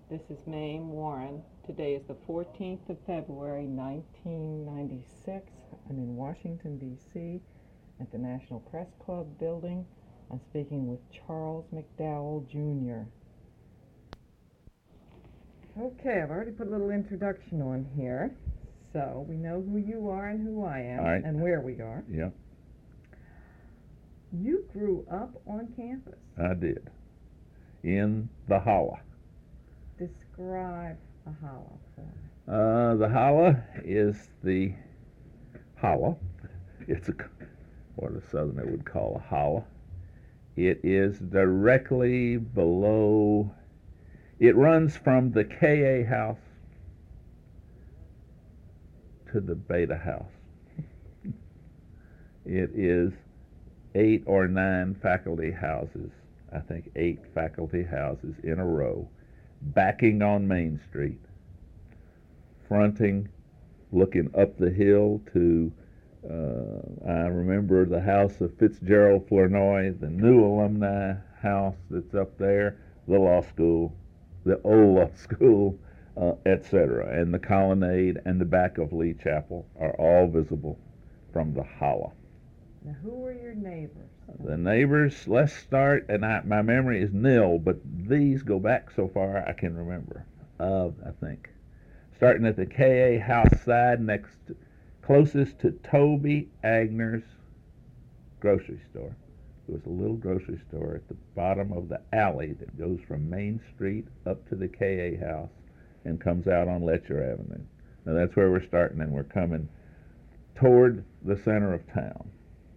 This is Mame Warren. Today is the 14th of February, 1996. I'm in Washington, D.C. at the National Press Club building. I'm speaking with Charles McDowell, Jr. Okay, I've already put a little introduction on here, so we know who you are and who I am. All right. And where we are. Yeah, You grew up on campus. I did. In the holla. Describe a holla for me. The holla is the holla. It's what a southerner would call a holla. It is directly below, it runs from the KA house to the Beta house. It is 8 or 9 faculty houses, I think 8 faculty houses in a row, backing on Main Street, fronting, looking up the hill to, I remember the house of Fitzgerald Flournoy, the new alumni house that's up there, the law school, the old law school, etc. And the colonnade and the back of Lee Chapel are all visible from the holla. Now, who were your neighbors? The neighbors, let's start, and my memory is nil, but these go back so far I can remember, I think. Starting at the KA house side, closest to Toby Agner's grocery store. There was a little grocery store at the bottom of the alley that goes from Main Street up to the KA house and comes out on Letcher Avenue. Now that's where we're starting, and we're coming toward the center of town.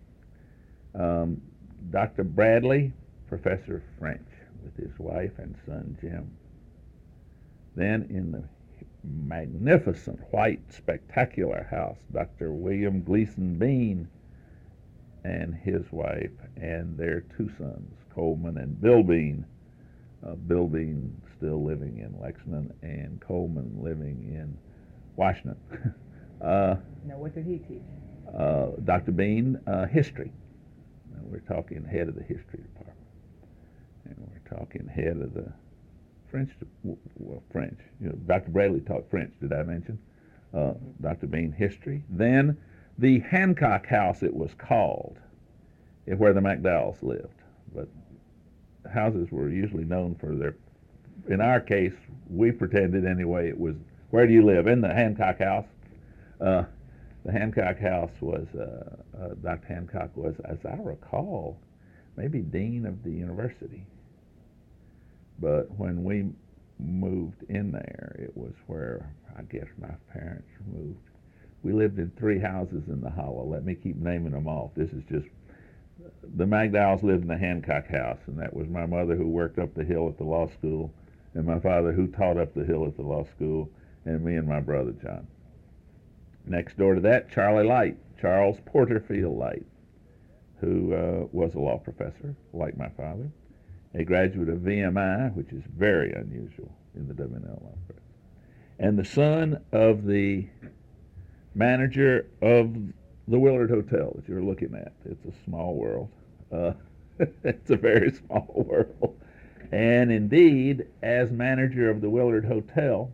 Dr. Bradley, professor of French, with his wife and son Jim. Then in the magnificent white spectacular house, Dr. William Gleason Bean and his wife and their 2 sons, Coleman and Bill Bean. Bill Bean still living in Lexington and Coleman living in Washington. Now, what did he teach? Dr. Bean, history. We're talking head of the history department, and we're talking head of the French. French. Dr. Bradley taught French. Did I mention? Dr. Bean, history. Then the Hancock House, it was called, where the McDowells lived. But houses were usually known for their. In our case, we pretended anyway. It was, where do you live? In the Hancock House. The Hancock House was, Dr. Hancock was, as I recall, maybe dean of the university. But when we moved in there, it was where I guess my parents moved. We lived in 3 houses in the holla. Let me keep naming them off. This is just, the McDowells lived in the Hancock House, and that was my mother who worked up the hill at the law school, and my father who taught up the hill at the law school, and me and my brother John. Next door to that, Charlie Light, Charles Porterfield Light, who was a law professor, like my father, a graduate of VMI, which is very unusual in the W&L Law Press, and the son of the manager of the Willard Hotel that you're looking at. It's a small world. It's a very small world. And indeed, as manager of the Willard Hotel,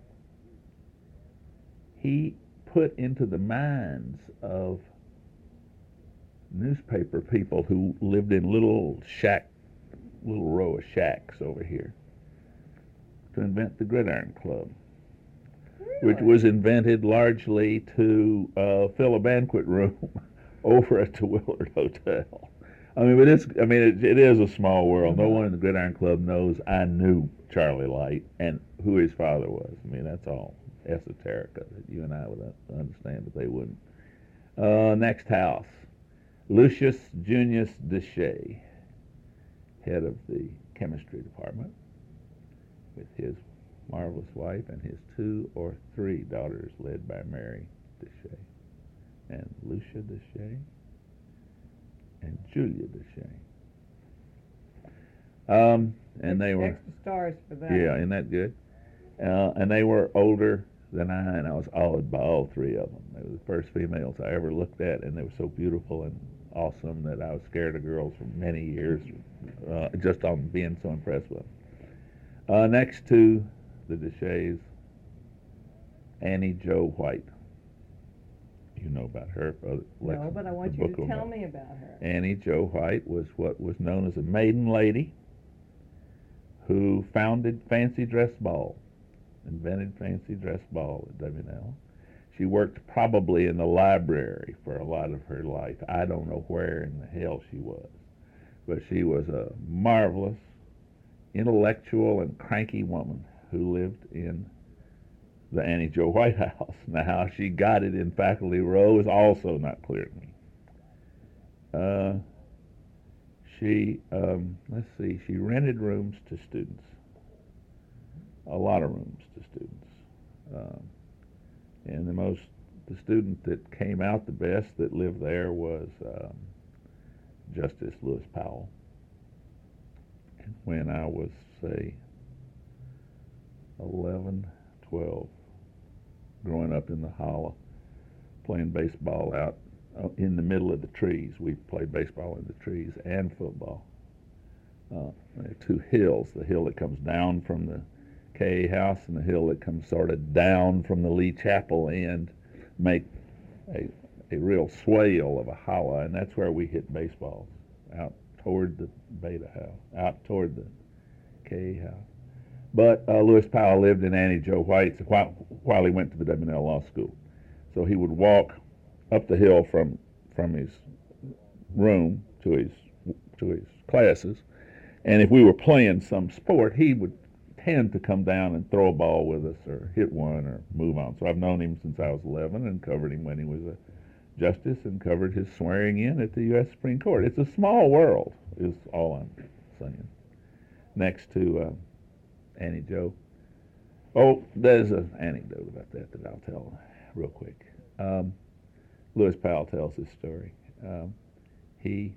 he put into the minds of newspaper people who lived in little row of shacks over here to invent the Gridiron Club, which was invented largely to fill a banquet room over at the Willard Hotel. I mean, but it is a small world. No one in the Gridiron Club knows I knew Charlie Light and who his father was. I mean, that's all esoterica that you and I would understand, but they wouldn't. Next house, Lucius Junius Deshay, head of the chemistry department, with his marvelous wife and his 2 or 3 daughters, led by Mary Deshay and Lucia Deshay and Julia Deshay. And they were extra stars for that. Yeah, isn't that good? And they were older than I, and I was awed by all 3 of them. They were the first females I ever looked at, and they were so beautiful and awesome that I was scared of girls for many years, just on being so impressed with them. Next to the Deshays, Annie Jo White. You know about her. No, but I want you to tell me about her. Annie Jo White was what was known as a maiden lady who founded Fancy Dress Ball, invented Fancy Dress Ball at W&L. She worked probably in the library for a lot of her life. I don't know where in the hell she was, but she was a marvelous, intellectual, and cranky woman who lived in the Annie Jo White House. Now, how she got it in Faculty Row is also not clear to me. Let's see, she rented rooms to students, a lot of rooms to students. And the student that came out the best that lived there was Justice Lewis Powell. And when I was, say, 11, 12, growing up in the hollow, playing baseball out in the middle of the trees. We played baseball in the trees and football. There are two hills, the hill that comes down from the K house and the hill that comes sort of down from the Lee Chapel end, make a real swale of a hollow, and that's where we hit baseballs, out toward the Beta house, out toward the K house. But Lewis Powell lived in Annie Jo White's while he went to the W&L Law School. So he would walk up the hill from his room to his classes, and if we were playing some sport, he would tend to come down and throw a ball with us or hit one or move on. So I've known him since I was 11 and covered him when he was a justice and covered his swearing in at the U.S. Supreme Court. It's a small world, is all I'm saying. Next to Annie Jo. Oh, there's an anecdote about that I'll tell real quick. Lewis Powell tells this story. He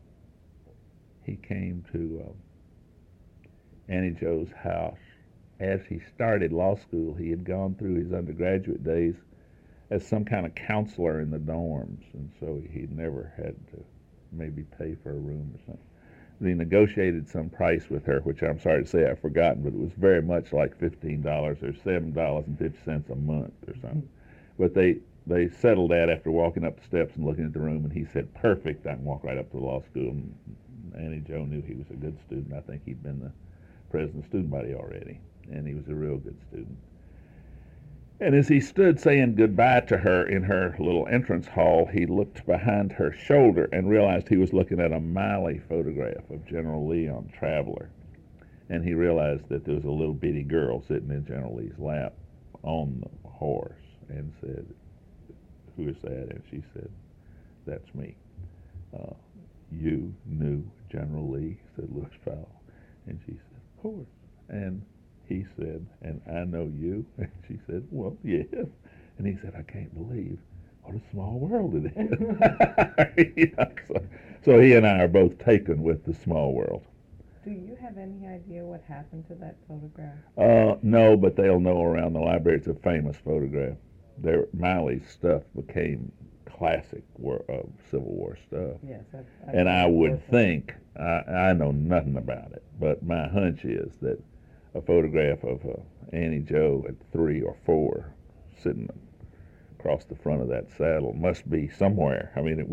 came to Annie Jo's house as he started law school. He had gone through his undergraduate days as some kind of counselor in the dorms, and so he'd never had to maybe pay for a room or something. He negotiated some price with her, which I'm sorry to say I've forgotten, but it was very much like $15 or $7.50 a month or something. But they settled that after walking up the steps and looking at the room, and he said, perfect, I can walk right up to the law school. And Annie Jo knew he was a good student. I think he'd been the president of the student body already, and he was a real good student. And as he stood saying goodbye to her in her little entrance hall, he looked behind her shoulder and realized he was looking at a Miley photograph of General Lee on Traveler. And he realized that there was a little bitty girl sitting in General Lee's lap on the horse, and said, who is that? And she said, that's me. You knew General Lee, said Lewis Powell. And she said, of course. And he said, and I know you? And she said, well, yes. And he said, I can't believe what a small world it is. So he and I are both taken with the small world. Do you have any idea what happened to that photograph? No, but they'll know around the library. It's a famous photograph. Miley's stuff became classic Civil War stuff. Yes. And I would think, I know nothing about it, but my hunch is that a photograph of Annie Jo at 3 or 4 sitting across the front of that saddle must be somewhere. I mean,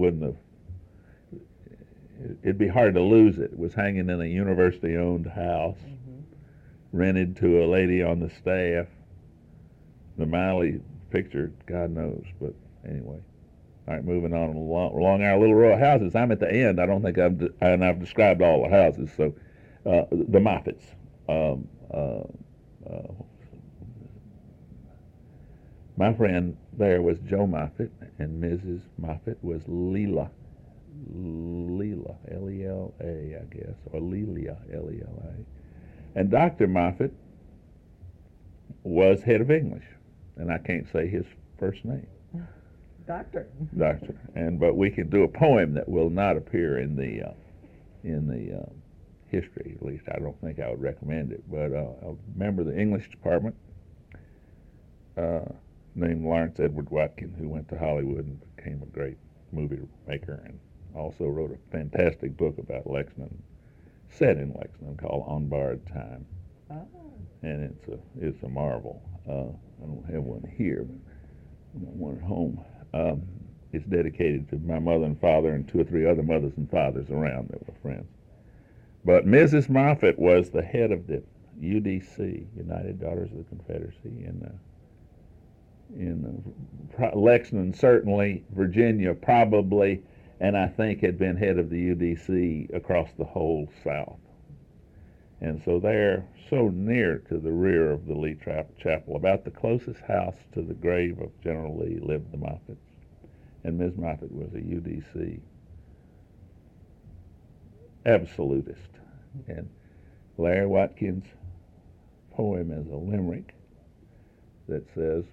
it'd be hard to lose it. It was hanging in a university-owned house, rented to a lady on the staff. The Miley picture, God knows, but anyway. All right, moving on along our little row of houses. I'm at the end. I don't think I've described all the houses. So the Moffats. My friend there was Joe Moffat, and Mrs. Moffat was Leela, L-E-L-A, I guess, or Lelia, L-E-L-A. And Dr. Moffat was head of English, and I can't say his first name. Doctor. But we can do a poem that will not appear in the history. At least I don't think I would recommend it. But a member of the English department named Lawrence Edward Watkin, who went to Hollywood and became a great movie maker, and also wrote a fantastic book about Lexington, set in Lexington, called On Borrowed Time. Oh. and it's a marvel. I don't have one here, but I got one at home. It's dedicated to my mother and father and two or three other mothers and fathers around that were friends. But Mrs. Moffett was the head of the UDC, United Daughters of the Confederacy, in Lexington, certainly, Virginia, probably, and I think had been head of the UDC across the whole South. And so they're so near to the rear of the Lee Chapel. About the closest house to the grave of General Lee lived the Moffetts. And Ms. Moffett was a UDC absolutist. And Larry Watkins' poem is a limerick that says,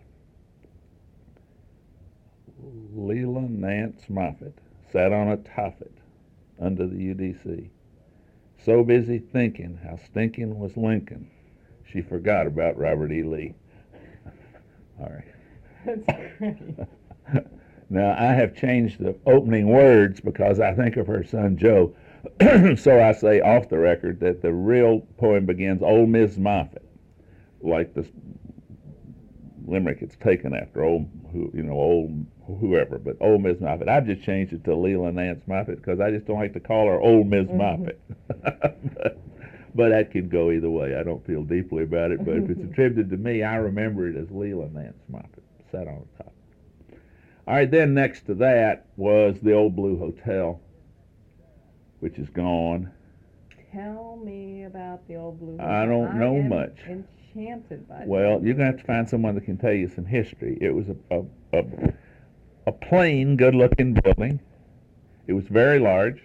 Leila Nance Moffett sat on a toffet under the UDC, so busy thinking how stinking was Lincoln, she forgot about Robert E. Lee. All right. That's great. Now, I have changed the opening words because I think of her son Joe, so I say off the record that the real poem begins, Old Miss Moffett, like this limerick it's taken after old whoever, but Old Miss Moffett. I've just changed it to Leila Nance Moffett because I just don't like to call her Old Miss Moffett. But that could go either way. I don't feel deeply about it, but if it's attributed to me, I remember it as Leila Nance Moffett, sat on the top. All right, then next to that was the Old Blue Hotel, which is gone. Tell me about the Old Blue Hotel. I don't know much. Enchanted by it. Well, you're going to have to find someone that can tell you some history. It was a plain, good-looking building. It was very large.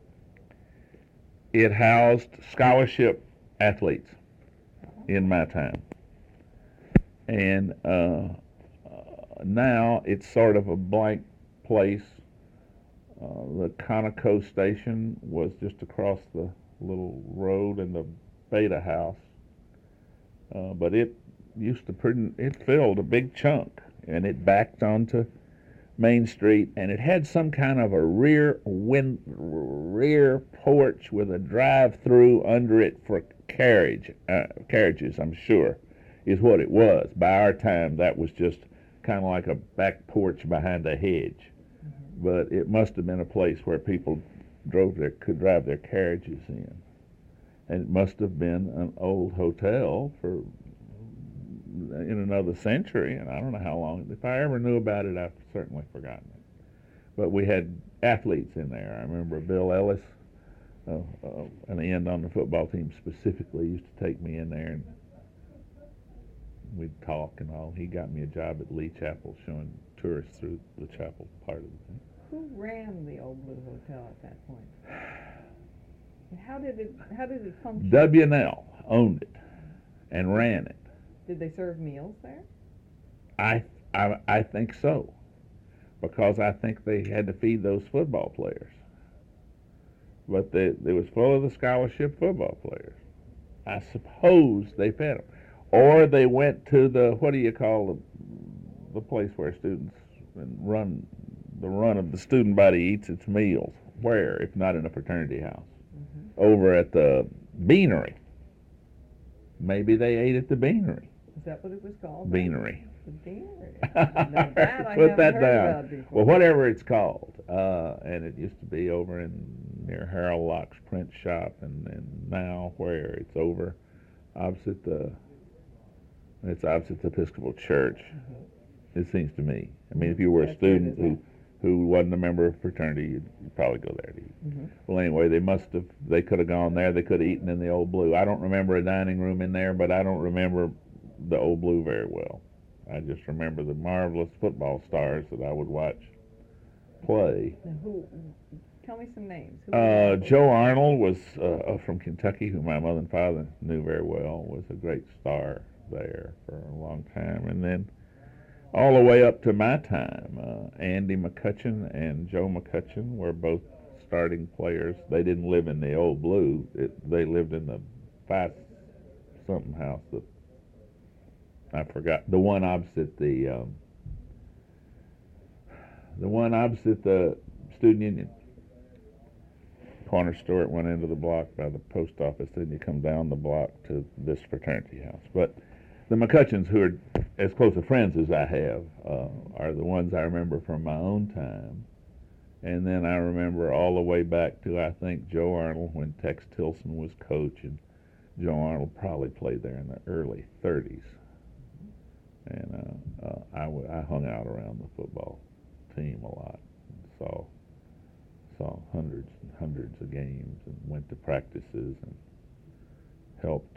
It housed scholarship athletes in my time. And now it's sort of a blank place. The Conoco station was just across the little road in the Beta House. But it it filled a big chunk, and it backed onto Main Street, and it had some kind of a rear porch with a drive-through under it for carriages, I'm sure, is what it was. By our time, that was just kind of like a back porch behind a hedge. Mm-hmm. But it must have been a place where people could drive their carriages in. And it must have been an old hotel in another century, and I don't know how long. If I ever knew about it, I've certainly forgotten it. But we had athletes in there. I remember Bill Ellis, an end on the football team specifically, used to take me in there, and we'd talk and all. He got me a job at Lee Chapel showing tourists through the chapel part of the thing. Who ran the Old Blue Hotel at that point? And how did it function? W&L owned it and ran it. Did they serve meals there? I think so, because I think they had to feed those football players. But it was full of the scholarship football players. I suppose they fed them. Or they went to the place where students run of the student body eats its meals. Where, if not in a fraternity house? Mm-hmm. Over at the Beanery. Maybe they ate at the Beanery. Is that what it was called? Beanery. The Beanery. Now that I Put that heard down. About before. Well, whatever it's called. And it used to be over near Harold Locke's print shop, and now where? It's over opposite the Episcopal Church. Mm-hmm. It seems to me. I mean, if you were a student who wasn't a member of a fraternity, you'd probably go there to eat. Mm-hmm. Well, anyway, they could have gone there. They could have eaten in the Old Blue. I don't remember a dining room in there, but I don't remember the Old Blue very well. I just remember the marvelous football stars that I would watch play. Now tell me some names. Joe Arnold was from Kentucky, who my mother and father knew very well, was a great star there for a long time. And then all the way up to my time, Andy McCutcheon and Joe McCutcheon were both starting players. They didn't live in the Old Blue. They lived in the 5-something house that I forgot. The one opposite the student union. corner store at one end of the block by the post office. Then you come down the block to this fraternity house. But the McCutcheons, who are as close of friends as I have, are the ones I remember from my own time. And then I remember all the way back to, I think, Joe Arnold when Tex Tilson was coach, and Joe Arnold probably played there in the early 30s. And I hung out around the football team a lot, and saw hundreds and hundreds of games, and went to practices and helped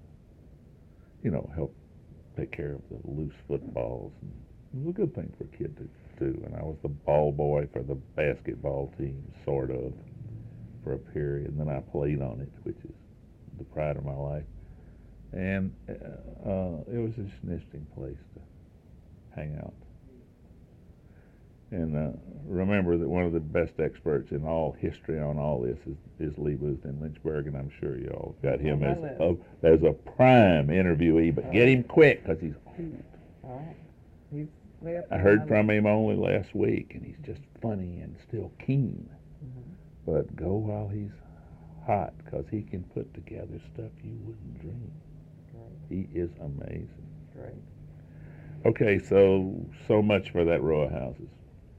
help take care of the loose footballs. And it was a good thing for a kid to do. And I was the ball boy for the basketball team, sort of, for a period. And then I played on it, which is the pride of my life. And it was just an interesting place to hang out. And remember that one of the best experts in all history on all this is Lee Booth in Lynchburg, and I'm sure you all got him as a prime interviewee, but get him quick because he's old. All right. He's way up I there heard on from him only last week, and he's just funny and still keen. Mhm. But go while he's hot, because he can put together stuff you wouldn't dream. Great. He is amazing. Great. Okay, so much for that row of houses.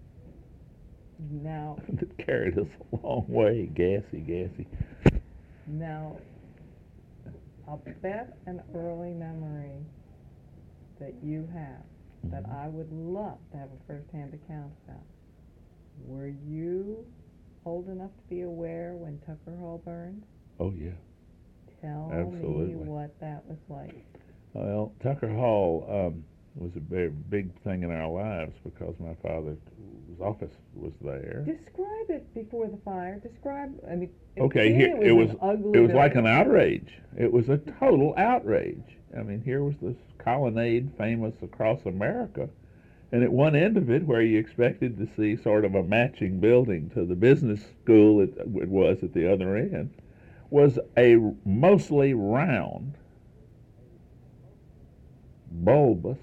Now, That carried us a long way. Gassy. now, I'll bet an early memory that you have that Mhm. I would love to have a first-hand account about. Were you old enough to be aware when Tucker Hall burned? Oh, yeah. Tell Absolutely. me what that was like. Well, Tucker Hall was a very big thing in our lives because my father's office was there. Describe it before the fire. Describe. I mean, Okay, to me, here it was. an ugly It was like an building. outrage. It was a total outrage. I mean, here was this colonnade famous across America, and at one end of it, where you expected to see sort of a matching building to the business school it was at the other end, was a mostly round, bulbous,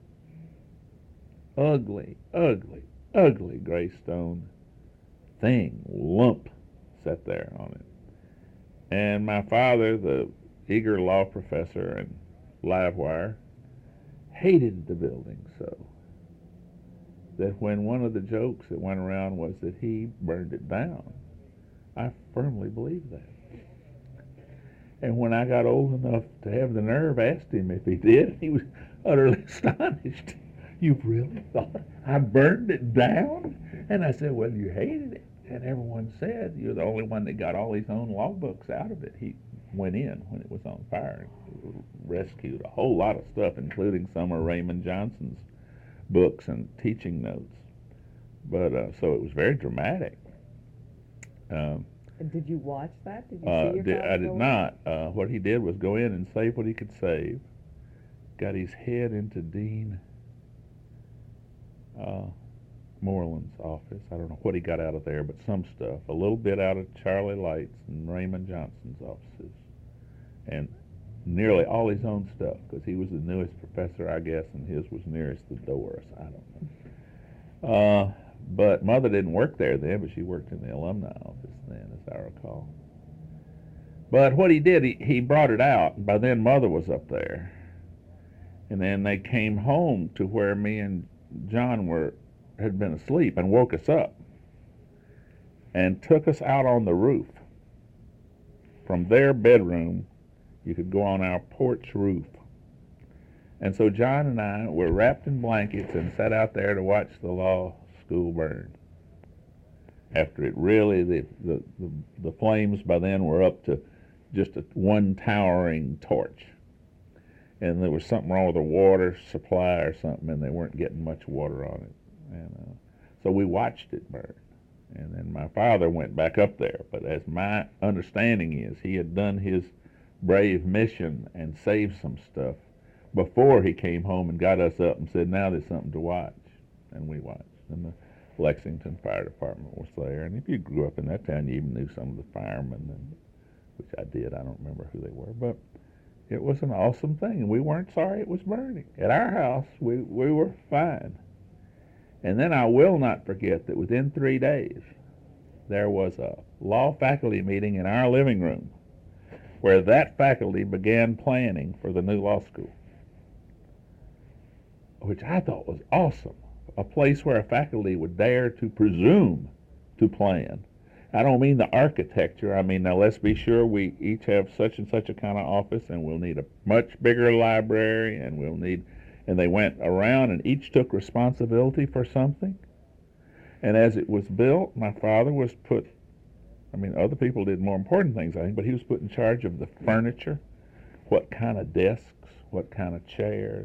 ugly gray stone lump set there on it. And my father, the eager law professor and Livewire, hated the building so that when one of the jokes that went around was that he burned it down, I firmly believed that. And when I got old enough to have the nerve, asked him if he did, he was utterly astonished. You really thought I burned it down? And I said, well, you hated it. And everyone said, you're the only one that got all his own law books out of it. He went in when it was on fire and rescued a whole lot of stuff, including some of Raymond Johnson's books and teaching notes. But so it was very dramatic. And did you watch that? Did you see your father I did go in? not. What he did was go in and save what he could save. Got his head into Dean Moreland's office. I don't know what he got out of there, but some stuff. A little bit out of Charlie Light's and Raymond Johnson's offices. And nearly all his own stuff, because he was the newest professor, I guess, and his was nearest the doors. I don't know. But Mother didn't work there then, but she worked in the alumni office then, as I recall. But what he did, he brought it out, and by then Mother was up there. And then they came home to where me and John had been asleep and woke us up and took us out on the roof. From their bedroom, you could go on our porch roof. And so John and I were wrapped in blankets and sat out there to watch the law school burn. After it really, the flames by then were up to just one towering torch. And there was something wrong with the water supply or something, and they weren't getting much water on it. And so we watched it burn. And then my father went back up there. But as my understanding is, he had done his brave mission and saved some stuff before he came home and got us up and said, now there's something to watch. And we watched. And the Lexington Fire Department was there. And if you grew up in that town, you even knew some of the firemen, which I did. I don't remember who they were. But it was an awesome thing, and we weren't sorry it was burning. At our house, we were fine. And then I will not forget that within 3 days, there was a law faculty meeting in our living room where that faculty began planning for the new law school, which I thought was awesome. A place where a faculty would dare to presume to plan. I don't mean the architecture. I mean, now let's be sure we each have such and such a kind of office, and we'll need a much bigger library, and we'll need, and they went around and each took responsibility for something. And as it was built, my father was put, I mean, other people did more important things, I think, but he was put in charge of the furniture, what kind of desks, what kind of chairs.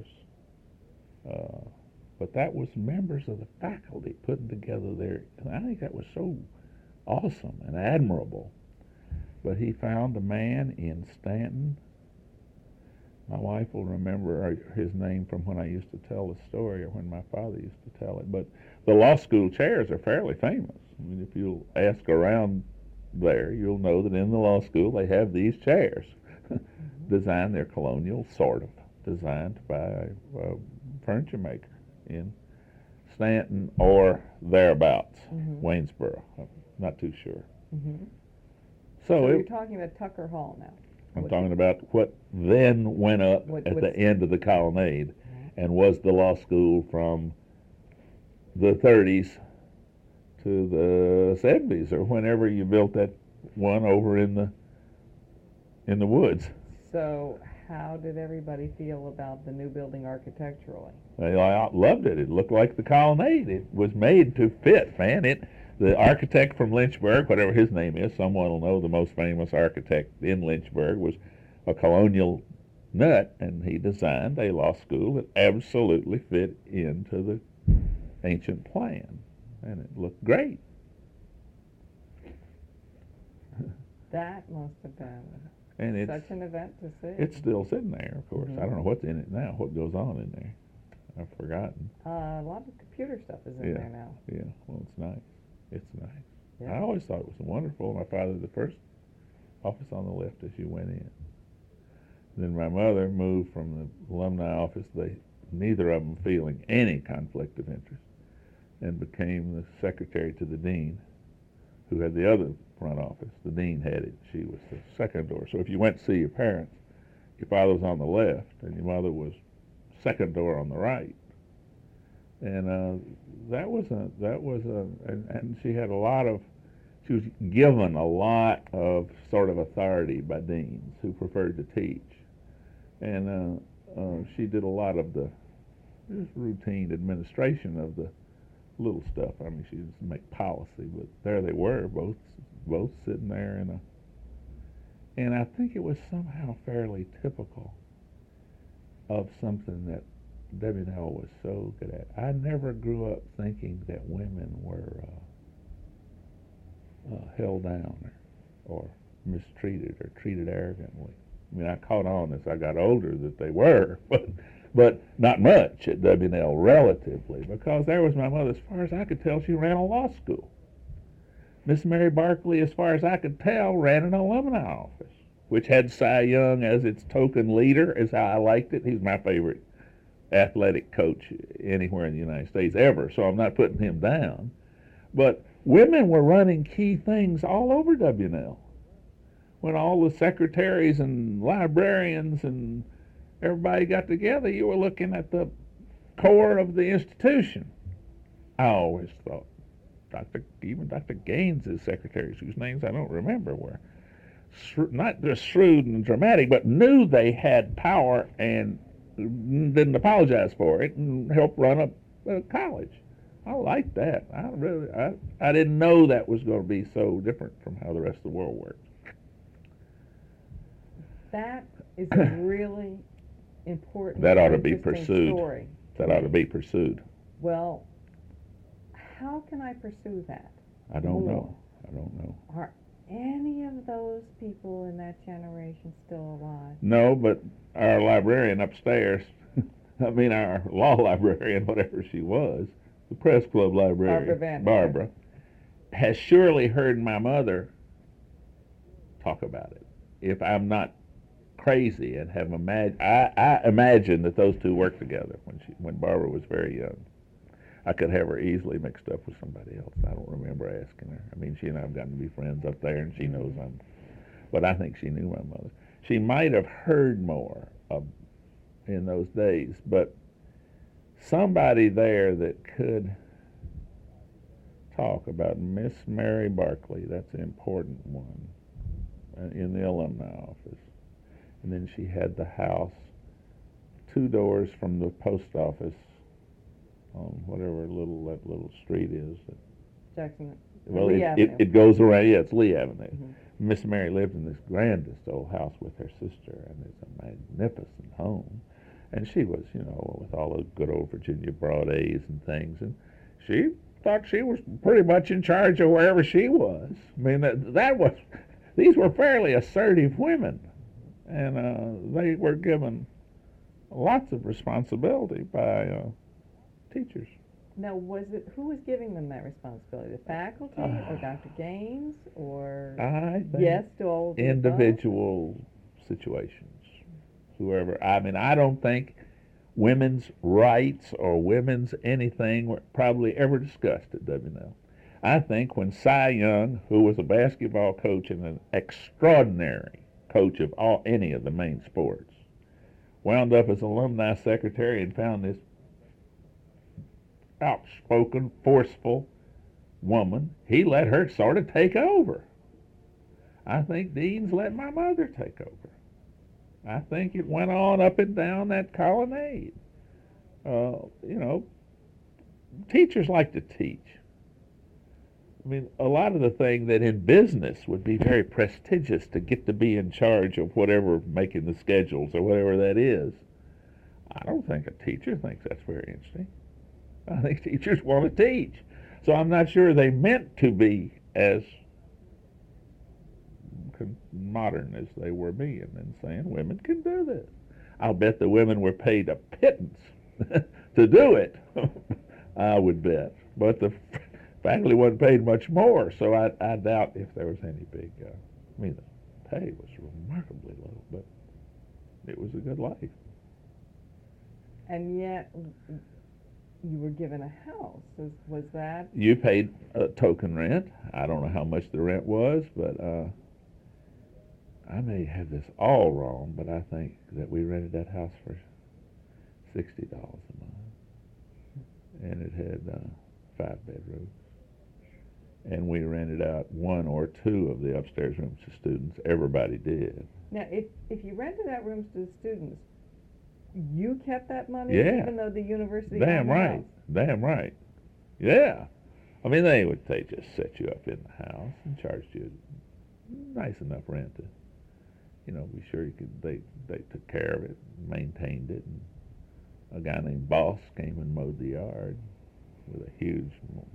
But that was members of the faculty putting together their, and I think that was so awesome and admirable. But he found a man in Stanton. My wife will remember his name from when I used to tell the story, or when my father used to tell it. But the law school chairs are fairly famous. I mean, if you'll ask around there, you'll know that in the law school they have these chairs designed. They're colonial, sort of, designed by a furniture maker in Stanton or thereabouts, Waynesboro. I'm not too sure. So you're talking about Tucker Hall now. I'm talking about what then went up at the end of the colonnade and was the law school from the 30s to the 70s, or whenever you built that one over in the woods. So how did everybody feel about the new building architecturally? They loved it. It looked like the colonnade. It was made to fit, man. The architect from Lynchburg, whatever his name is, someone will know the most famous architect in Lynchburg, was a colonial nut, and he designed a law school that absolutely fit into the ancient plan, and it looked great. That must have been And such an event to see. It's still sitting there, of course. I don't know what's in it now, what goes on in there. I've forgotten. A lot of computer stuff is in there now. Yeah, well, it's nice. It's nice. Yeah. I always thought it was wonderful. My father, the first office on the left as you went in. Then my mother moved from the alumni office, neither of them feeling any conflict of interest, and became the secretary to the dean, who had the other front office. The dean had it. She was the second door. So if you went to see your parents, your father was on the left, and your mother was second door on the right. And and she had she was given a lot of sort of authority by deans who preferred to teach. And she did a lot of the just routine administration of the little stuff. I mean, she didn't make policy, but there they were, both sitting there and I think it was somehow fairly typical of something that W&L was so good at. I never grew up thinking that women were held down or mistreated or treated arrogantly. I mean, I caught on as I got older that they were, but not much at W&L relatively, because there was my mother. As far as I could tell, she ran a law school. Miss Mary Barkley, as far as I could tell, ran an alumni office, which had Cy Young as its token leader, as how I liked it. He's my favorite athletic coach anywhere in the United States ever, so I'm not putting him down. But women were running key things all over W&L. When all the secretaries and librarians and everybody got together, you were looking at the core of the institution. I always thought even Dr. Gaines's secretaries, whose names I don't remember, were not just shrewd and dramatic, but knew they had power and didn't apologize for it and helped run a college. I liked that. I didn't know that was going to be so different from how the rest of the world works. That is a really important, that ought to be interesting pursued. Story. That ought to be pursued. Well, how can I pursue that? I don't know. Are any of those people in that generation still alive? No, but our librarian upstairs, our law librarian, whatever she was, the press club librarian, Barbara, has surely heard my mother talk about it. If I'm not crazy and have I imagine that those two worked together when Barbara was very young. I could have her easily mixed up with somebody else. I don't remember asking her. I mean, she and I have gotten to be friends up there, and she knows I'm. But I think she knew my mother. She might have heard more in those days, but somebody there that could talk about Miss Mary Barkley, that's an important one, in the alumni office. And then she had the house 2 doors from the post office on whatever that little street is. Jackson. Well, Lee Avenue. it goes around. Yeah, it's Lee Avenue. Mhm. Miss Mary lived in this grandest old house with her sister, and it's a magnificent home. And she was, with all the good old Virginia broad A's and things, and she thought she was pretty much in charge of wherever she was. I mean, these were fairly assertive women, and they were given lots of responsibility by teachers. Now, who was giving them that responsibility? The faculty or Dr. Gaines or I think yes to all of the above? individual situations. Whoever. I mean, I don't think women's rights or women's anything were probably ever discussed at W&L. I think when Cy Young, who was a basketball coach and an extraordinary coach of any of the main sports, wound up as alumni secretary and found this outspoken, forceful woman, he let her sort of take over. I think Dean's let my mother take over. I think it went on up and down that colonnade. Teachers like to teach. I mean, a lot of the thing that in business would be very prestigious to get to be in charge of whatever, making the schedules or whatever that is. I don't think a teacher thinks that's very interesting. I think teachers want to teach. So I'm not sure they meant to be as modern as they were being and saying women can do this. I'll bet the women were paid a pittance to do it. I would bet. But the faculty wasn't paid much more, so I doubt if there was any big. The pay was remarkably low, but it was a good life. And yet, you were given a house. Was that? You paid token rent. I don't know how much the rent was, but I may have this all wrong, but I think that we rented that house for $60 a month, and it had 5 bedrooms. And we rented out 1 or 2 of the upstairs rooms to students. Everybody did. Now, if you rented out rooms to the students, you kept that money, Yeah. even though the university Damn owned the right. house? Damn right. Yeah. I mean, they just set you up in the house and charged you nice enough rent to, be sure you could. They took care of it, maintained it, and a guy named Boss came and mowed the yard with a huge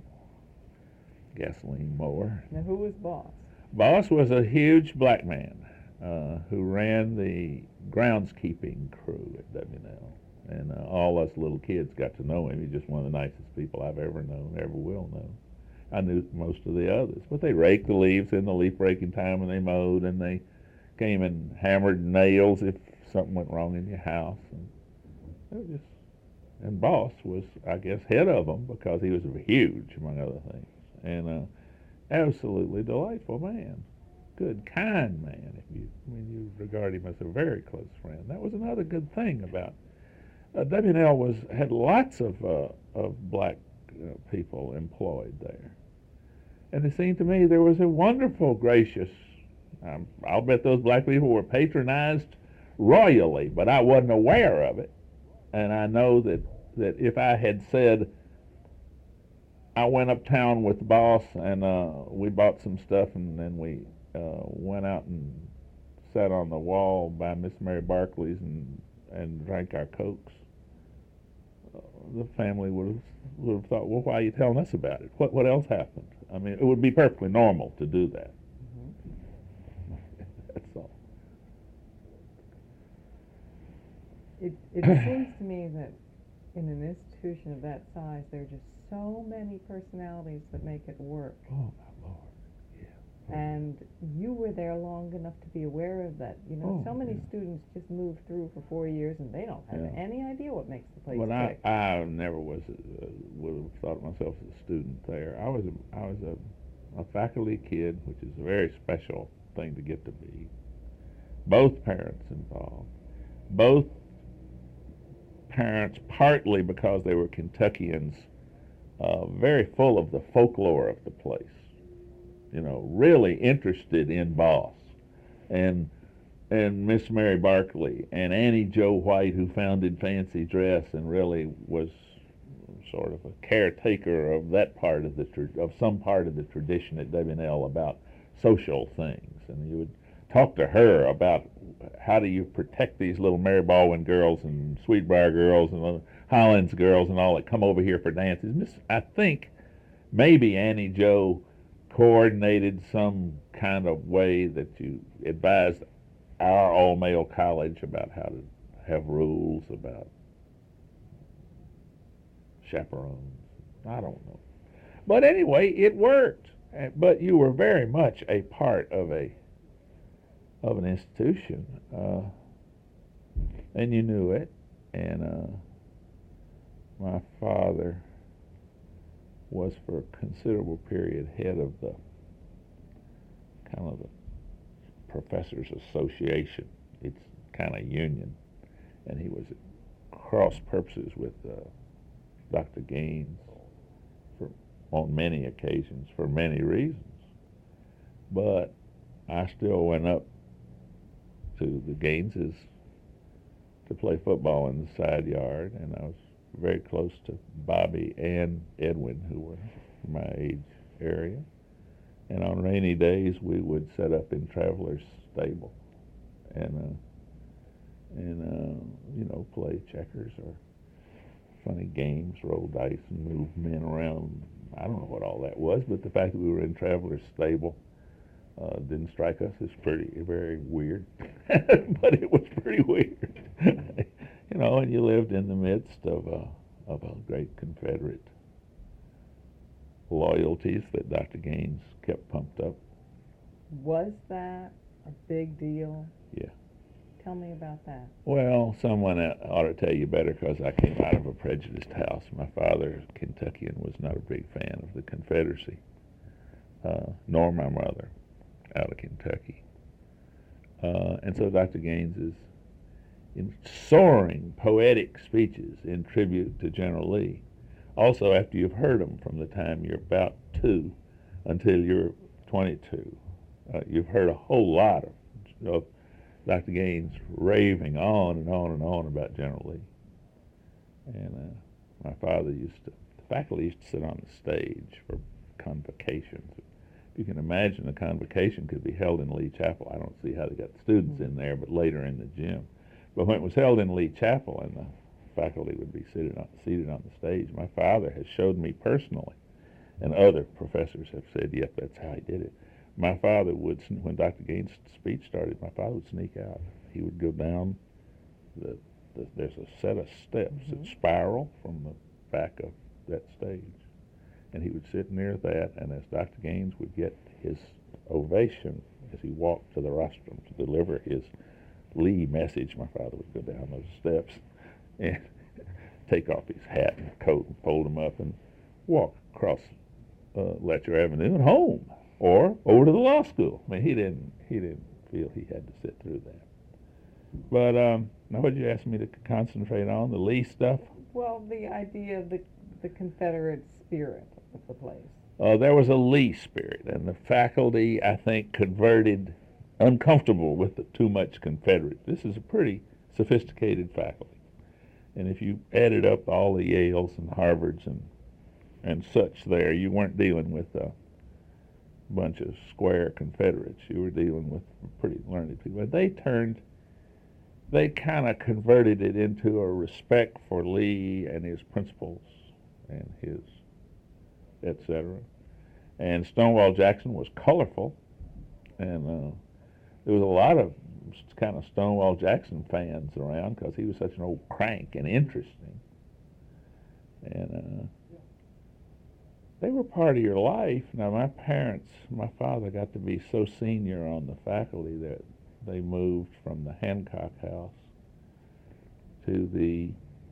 gasoline mower. Now, who was boss? Boss was a huge black man who ran the groundskeeping crew at W&L. And all us little kids got to know him. He's just one of the nicest people I've ever known, ever will know. I knew most of the others. But they raked the leaves in the leaf breaking time when they mowed, and they came and hammered nails if something went wrong in your house. And it was just, and Boss was, I guess, head of them because he was huge, among other things. And absolutely delightful man. Good, kind man. You regard him as a very close friend. That was another good thing about W&L had lots of black people employed there, and it seemed to me there was a wonderful, gracious. I'll bet those black people were patronized royally, but I wasn't aware of it, and I know that if I had said, I went uptown with the Boss and we bought some stuff, and then we went out and sat on the wall by Miss Mary Barkley's and drank our Cokes. The family would have thought, well, why are you telling us about it? What else happened? I mean, it would be perfectly normal to do that. Mm-hmm. That's all. It seems to me that in an institution of that size, there are just so many personalities that make it work. Oh, my Lord. Yeah. And you were there long enough to be aware of that. You know, Oh, so many yeah. students just move through for 4 years and they don't have Yeah. any idea what makes the place But tick. I never would have thought of myself as a student there. I was a faculty kid, which is a very special thing to get to be. Both parents involved. Both parents, partly because they were Kentuckians, very full of the folklore of the place. You know, really interested in Boss and Miss Mary Barkley and Annie Joe White, who founded Fancy Dress and really was sort of a caretaker of that part of of some part of the tradition at W&L about social things. And you would talk to her about how do you protect these little Mary Baldwin girls and Sweetbriar girls and Highlands girls and all that come over here for dances. I think maybe Annie Joe coordinated some kind of way that you advised our all-male college about how to have rules about chaperones. I don't know. But anyway, it worked. But you were very much a part of an institution, and you knew it. And my father was for a considerable period head of the kind of the Professors Association. It's kind of union, and he was at cross purposes with Dr. Gaines on many occasions for many reasons. But I still went up to the Gaineses to play football in the side yard, and I was very close to Bobby and Edwin, who were my age area. And on rainy days, we would set up in Traveler's Stable and you know, play checkers or funny games, roll dice and move men around. I don't know what all that was, but the fact that we were in Traveler's Stable didn't strike us as very weird. But it was pretty weird. You know, and you lived in the midst of a great Confederate loyalties that Dr. Gaines kept pumped up. Was that a big deal? Yeah. Tell me about that. Well, someone ought to tell you better because I came out of a prejudiced house. My father, Kentuckian, was not a big fan of the Confederacy, nor my mother, out of Kentucky. And so Dr. Gaines's in soaring poetic speeches in tribute to General Lee, also after you've heard them from the time you're about 2 until you're 22, you've heard a whole lot of Dr. Gaines raving on and on and on about General Lee. And my father the faculty used to sit on the stage for convocations. If you can imagine a convocation could be held in Lee Chapel. I don't see how they got the students in there, but later in the gym. But when it was held in Lee Chapel and the faculty would be seated on the stage, my father has showed me personally, and other professors have said, yep, that's how he did it. My father would, when Dr. Gaines' speech started, my father would sneak out. He would go down, there's a set of steps that spiral from the back of that stage. And he would sit near that, and as Dr. Gaines would get his ovation as he walked to the rostrum to deliver his Lee message, my father would go down those steps and take off his hat and coat and fold them up and walk across Letcher Avenue and home, or over to the law school. I mean, he didn't feel he had to sit through that. But now, what did you ask me to concentrate on? The Lee stuff? Well, the idea of the Confederate spirit of the place. There was a Lee spirit, and the faculty, I think, converted uncomfortable with the too much Confederate. This is a pretty sophisticated faculty. And if you added up all the Yales and Harvards and such there, you weren't dealing with a bunch of square Confederates. You were dealing with pretty learned people. And they kind of converted it into a respect for Lee and his principles and his etc. And Stonewall Jackson was colorful, and there was a lot of kind of Stonewall Jackson fans around because he was such an old crank and interesting. And they were part of your life. Now, my father got to be so senior on the faculty that they moved from the Hancock House to the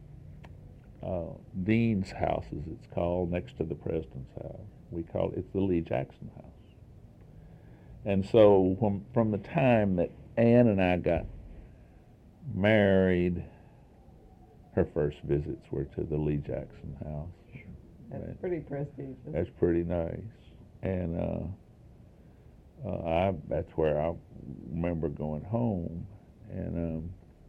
Dean's House, as it's called, next to the President's house. We call it's the Lee Jackson House. And so from the time that Ann and I got married, her first visits were to the Lee Jackson House. That's pretty prestigious. That's pretty nice. And that's where I remember going home. And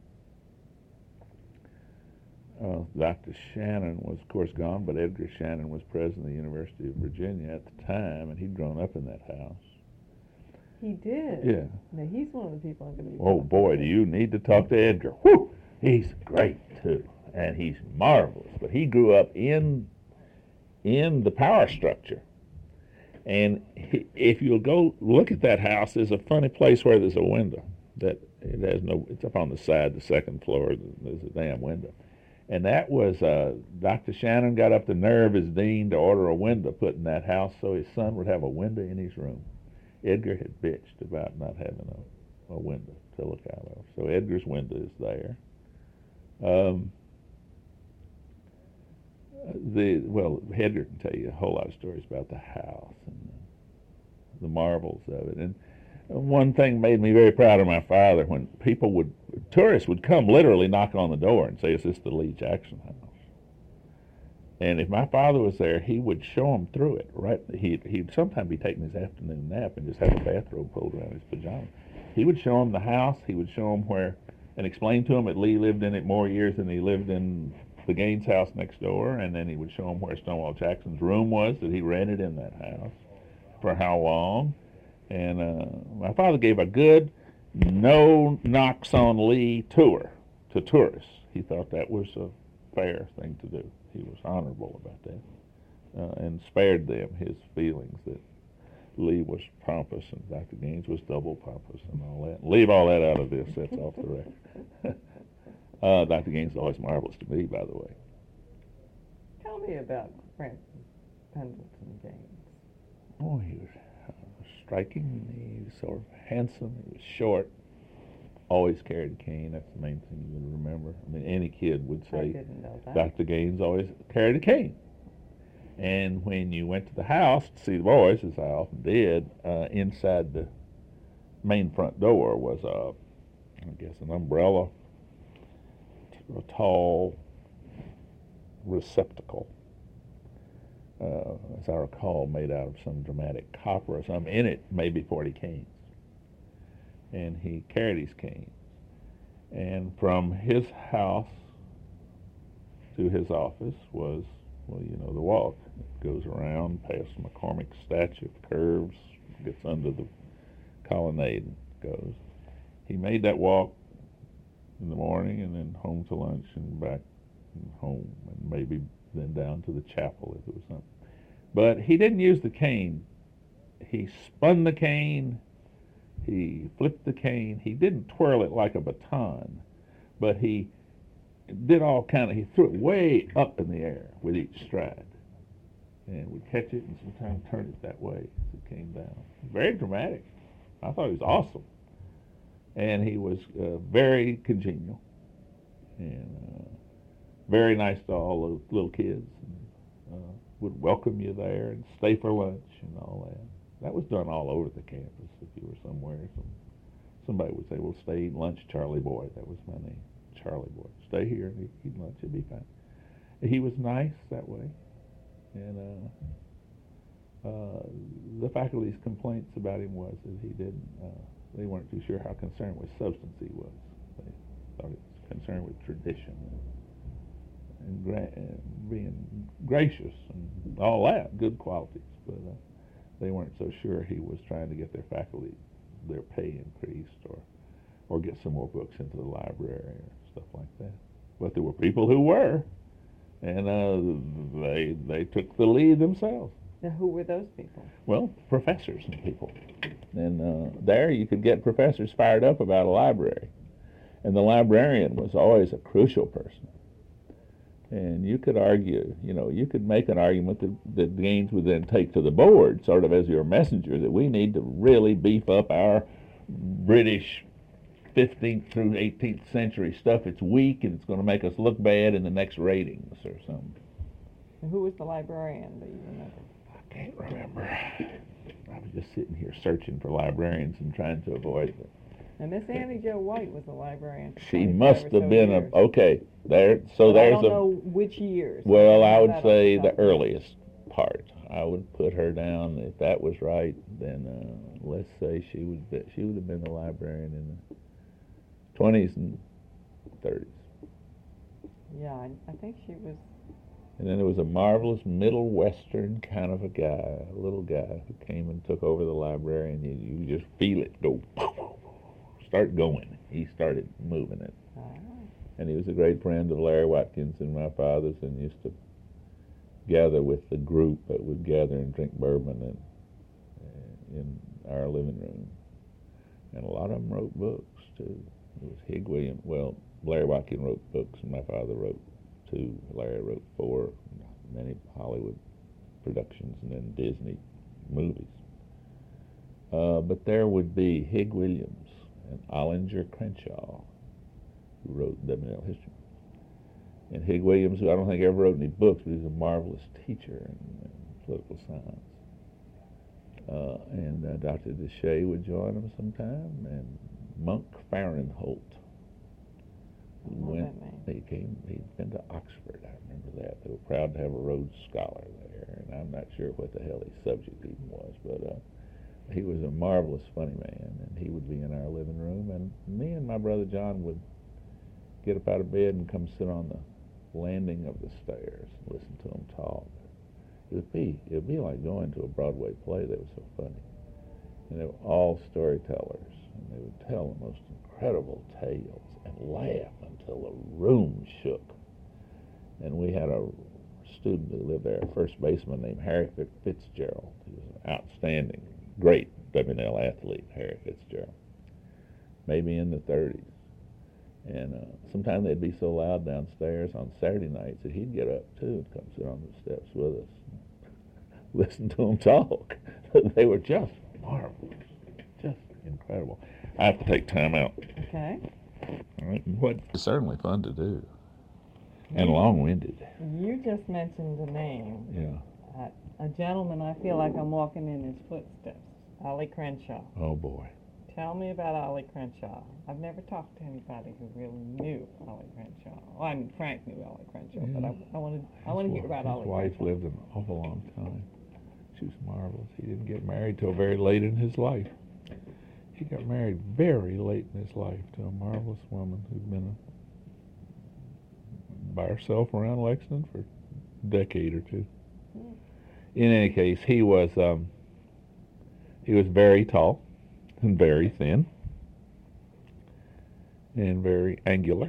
Dr. Shannon was, of course, gone, but Edgar Shannon was president of the University of Virginia at the time, and he'd grown up in that house. He did? Yeah. Now, he's one of the people I'm going to be Oh, talking boy, to. do you need to talk to Edgar. Whew! He's great, too, and he's marvelous. But he grew up in the power structure. And if you'll go look at that house, there's a funny place where there's a window. That it has no. It's up on the side, the second floor. There's a damn window. And that was, Dr. Shannon got up the nerve as dean to order a window put in that house so his son would have a window in his room. Edgar had bitched about not having a window to look out of. So Edgar's window is there. Edgar can tell you a whole lot of stories about the house and the marvels of it. And one thing made me very proud of my father when tourists would come literally knock on the door and say, "Is this the Lee Jackson House?" And if my father was there, he would show them through it. Right? He'd sometimes be taking his afternoon nap and just have a bathrobe pulled around his pajamas. He would show them the house. He would show them where, and explain to them that Lee lived in it more years than he lived in the Gaines house next door. And then he would show them where Stonewall Jackson's room was that he rented in that house, for how long. And my father gave a good no knocks on Lee tour to tourists. He thought that was a fair thing to do. He was honorable about that, and spared them his feelings that Lee was pompous and Dr. Gaines was double pompous and all that. Leave all that out of this. That's off the record. Dr. Gaines is always marvelous to me, by the way. Tell me about Francis Pendleton Gaines. Oh, he was striking. He was sort of handsome. He was short. Always carried a cane. That's the main thing you would remember. I mean, any kid would I say didn't know that. Dr. Gaines always carried a cane. And when you went to the house to see the boys, as I often did, inside the main front door was an umbrella, a tall receptacle, as I recall, made out of some dramatic copper or something. In it, maybe 40 canes. And he carried his canes. And from his house to his office was, the walk. It goes around past McCormick's statue, curves, gets under the colonnade and goes. He made that walk in the morning and then home to lunch and back and home and maybe then down to the chapel if it was something. But he didn't use the cane. He spun the cane. He flipped the cane. He didn't twirl it like a baton, but he did all he threw it way up in the air with each stride, and would catch it and sometimes turn it that way as it came down. Very dramatic. I thought he was awesome, and he was very congenial and very nice to all the little kids, and would welcome you there and stay for lunch and all that. That was done all over the campus. If you were somewhere, somebody would say, "Well, stay, eat lunch, Charlie Boy." That was my name, Charlie Boy. Stay here and eat lunch. It'd be fine. He was nice that way. And the faculty's complaints about him was that he didn't, they weren't too sure how concerned with substance he was. They thought he was concerned with tradition and being gracious and all that, good qualities. But they weren't so sure he was trying to get their faculty their pay increased or get some more books into the library or stuff like that. But there were people who were, and they took the lead themselves. Now, who were those people? Well, professors and people. And there you could get professors fired up about a library. And the librarian was always a crucial person. And you could argue, you could make an argument that Gaines would then take to the board, sort of as your messenger, that we need to really beef up our British 15th through 18th century stuff. It's weak and it's going to make us look bad in the next ratings or something. And who was the librarian that you remember? I can't remember. I was just sitting here searching for librarians and trying to avoid it. And Miss Annie Jo White was the librarian. for She 25 must or have so been years. okay. There, so But I there's don't a. know which years. Well, I don't would have that off say top the of my head. earliest part. I would put her down. If that was right, then let's say she would have been the librarian in the 20s and 30s. Yeah, I think she was. And then there was a marvelous Middle Western kind of a guy, a little guy who came and took over the library, and you just feel it go, start going. He started moving it. And he was a great friend of Larry Watkins and my father's, and used to gather with the group that would gather and drink bourbon in our living room. And a lot of them wrote books, too. It was Hig Williams. Well, Larry Watkins wrote books, and my father wrote 2. Larry wrote 4, many Hollywood productions, and then Disney movies. But there would be Hig Williams and Ollinger Crenshaw, who wrote W&L history. And Hig Williams, who I don't think ever wrote any books, but he was a marvelous teacher in political science. And Dr. Deshay would join him sometime, and Monk Fahrenholt. He'd been to Oxford, I remember that. They were proud to have a Rhodes Scholar there, and I'm not sure what the hell his subject even was, but he was a marvelous funny man, and he would be in our living room, and me and my brother John would get up out of bed and come sit on the landing of the stairs and listen to him talk. It would be like going to a Broadway play. They were so funny. And they were all storytellers, and they would tell the most incredible tales and laugh until the room shook. And we had a student who lived there, a first baseman named Harry Fitzgerald. He was an outstanding, great W&L athlete, Harry Fitzgerald, maybe in the 30s. And sometimes they'd be so loud downstairs on Saturday nights that he'd get up, too, and come sit on the steps with us and listen to them talk. They were just marvelous, just incredible. I have to take time out. Okay. All right. It's certainly fun to do, and long-winded. You just mentioned the name. Yeah. A gentleman, I feel like I'm walking in his footsteps, Ollie Crenshaw. Oh, boy. Tell me about Ollie Crenshaw. I've never talked to anybody who really knew Ollie Crenshaw. Well, I mean, Frank knew Ollie Crenshaw, but I want to hear about Ollie His wife Crenshaw. lived an awful long time. She was marvelous. He didn't get married till very late in his life. He got married very late in his life to a marvelous woman who'd been by herself around Lexington for a decade or 2. In any case, he was very tall and very thin and very angular.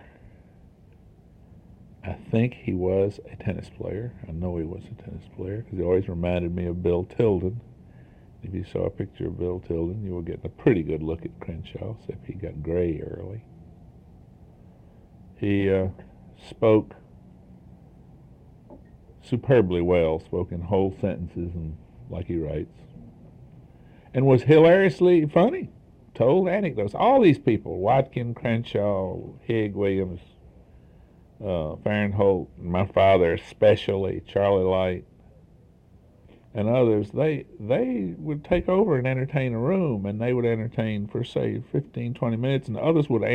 I think he was a tennis player. I know he was a tennis player because he always reminded me of Bill Tilden. If you saw a picture of Bill Tilden, you were getting a pretty good look at Crenshaw, except he got gray early. He spoke superbly well, spoke in whole sentences and like he writes, and was hilariously funny, told anecdotes. All these people, Watkin, Crenshaw, Hig Williams, Fahrenholt, my father especially, Charlie Light, and others, they would take over and entertain a room, and they would entertain for, say, 15, 20 minutes, and others would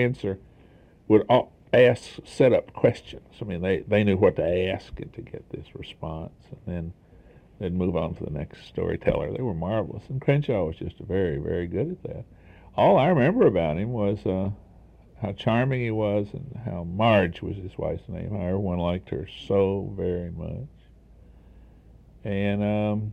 ask set-up questions. I mean, they knew what to ask to get this response, and then they'd move on to the next storyteller. They were marvelous, and Crenshaw was just very, very good at that. All I remember about him was how charming he was, and how Marge was his wife's name, how everyone liked her so very much. And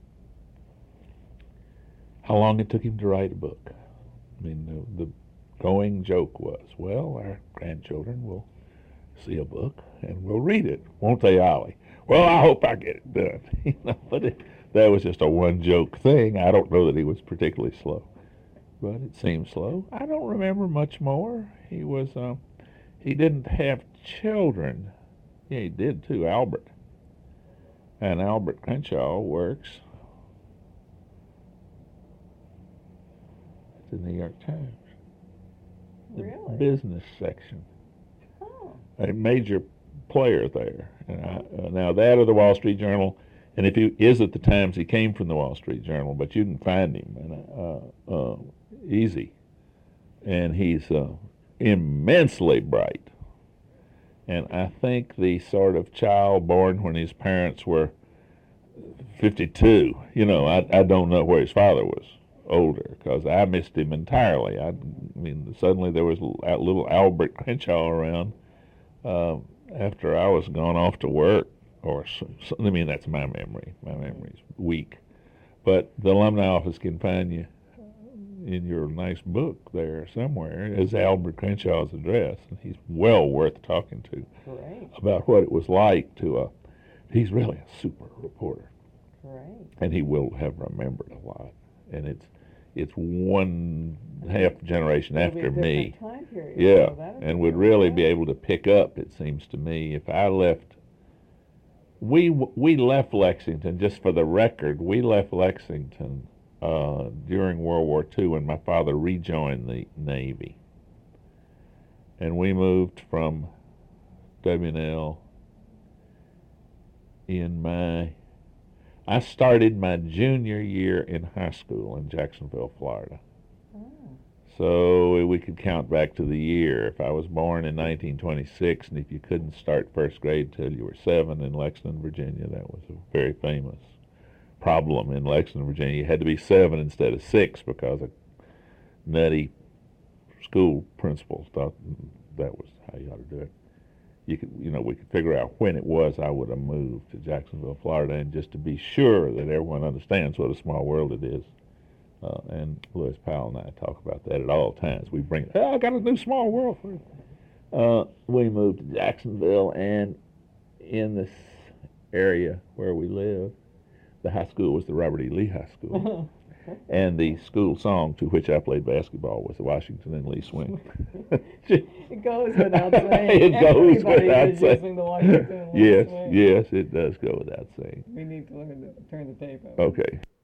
how long it took him to write a book. I mean, the going joke was, well, our grandchildren will see a book and we'll read it, won't they, Ollie? Well, I hope I get it done. But that was just a one-joke thing. I don't know that he was particularly slow, but it seemed slow. I don't remember much more. He didn't have children. Yeah, he did too, Albert. And Albert Crenshaw works at the New York Times, the Really? business section. Oh. A major player there. And now that or the Wall Street Journal, and if he is at the Times, he came from the Wall Street Journal, but you can find him easy. And he's immensely bright. And I think the sort of child born when his parents were 52, I don't know where his father was older, because I missed him entirely. I mean, suddenly there was little Albert Crenshaw around after I was gone off to work, I mean, that's my memory. My memory's weak. But the alumni office can find you in your nice book there somewhere as Albert Crenshaw's address. And he's well worth talking to Great. about what it was like to, he's really a super reporter. Great. And he will have remembered a lot. And it's one half generation It'll be a after me. different time period, Yeah, so that'd and be would really really good. be able to pick up, it seems to me, if I left. We left Lexington, just for the record, we left Lexington during World War II when my father rejoined the Navy. And we moved from W&L I started my junior year in high school in Jacksonville, Florida. Oh. So we could count back to the year. If I was born in 1926, and if you couldn't start first grade till you were 7 in Lexington, Virginia, that was a very famous problem in Lexington, Virginia. You had to be 7 instead of 6 because a nutty school principal thought that was how you ought to do it. We could figure out when it was I would have moved to Jacksonville, Florida, and just to be sure that everyone understands what a small world it is. And Lewis Powell and I talk about that at all times. We bring, I got a new small world for you. We moved to Jacksonville, and in this area where we live, the high school was the Robert E. Lee High School. And the school song to which I played basketball was the Washington and Lee Swing. It goes without saying. It goes Everybody without is saying. using the Washington and Lee Yes, Swing. yes, it does go without saying. We need to turn the tape over. Okay.